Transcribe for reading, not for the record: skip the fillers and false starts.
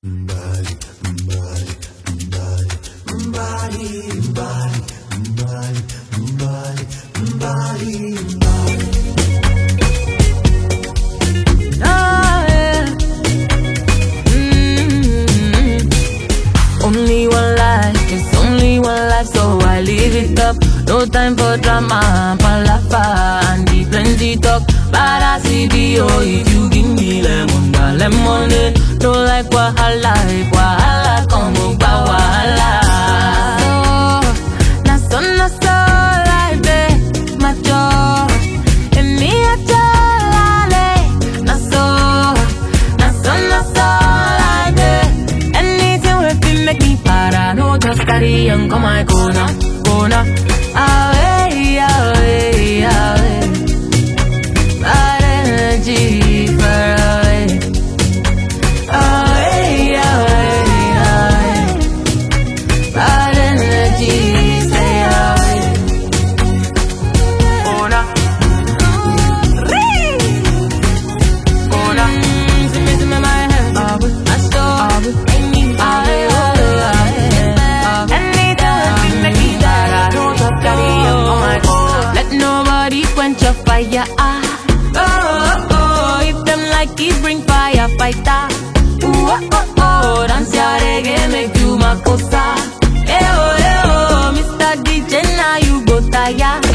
Only one life, it's only one life, so I live it up. No time for drama, palafa, and the plenty talk. But I see the if you give me lemonade. Don't like wahala, if wahala come over wahala. So, na so, life, my joy. And me a joy, na so, life, anything with me make me para. No, just carry on, come my corner. Away, away, away. Bad energy far away. Away, away, away. Bad energy stay away. Corner. Corner. See me my head. I saw. Let nobody quench your fire. If them like it, bring fire, fighter. Dance your reggae, make you my cosa. Mr. DJ, now you go tire.